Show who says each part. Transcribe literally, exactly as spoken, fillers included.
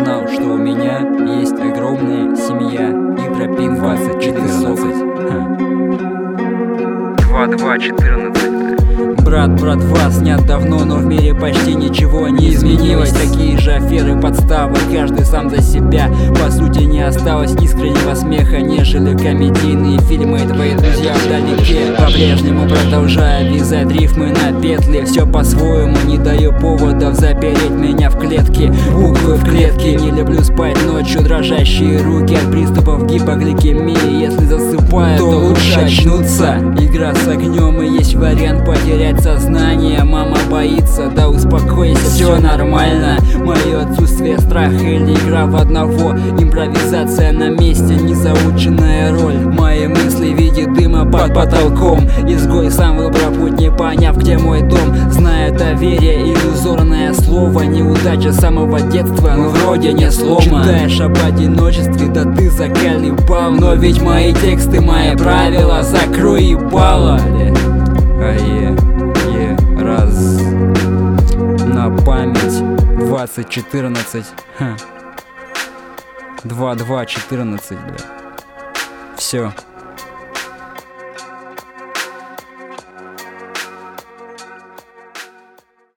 Speaker 1: узнал, что у меня есть огромная семья. И тропин двадцать четырнадцать.
Speaker 2: два два четырнадцать.
Speaker 1: Брат, брат, вас снят давно, но в мире почти ничего не изменилось. Такие же аферы, подставы, каждый сам за себя. По сути не осталось искреннего смеха, нежели комедийные фильмы. Твои друзья вдалеке, по-прежнему продолжая вязать рифмы на петли. Все по-своему, не даю поводов запереть меня в клетке. Буквы в клетке, не люблю спать ночью, дрожащие руки от приступов гипогликемии. Если засыпаю, то лучше очнуться. Игра с огнем, и есть вариант потерять сознание. Мама боится, да успокойся, все нормально. Мое отсутствие страха или игра в одного. Импровизация на месте, незаученная роль. Мои мысли в виде дыма под потолком. Изгой сам выбрал путь, не поняв, где мой дом. Зная доверие, иллюзорное слово. Неудача с самого детства, но вроде не слома. Читаешь об одиночестве, да ты заколебал. Но ведь мои тексты, мои правила, закрой ебало. Ае, е, раз. На память двадцать четырнадцать. Ха. два два четырнадцать, бля. Все.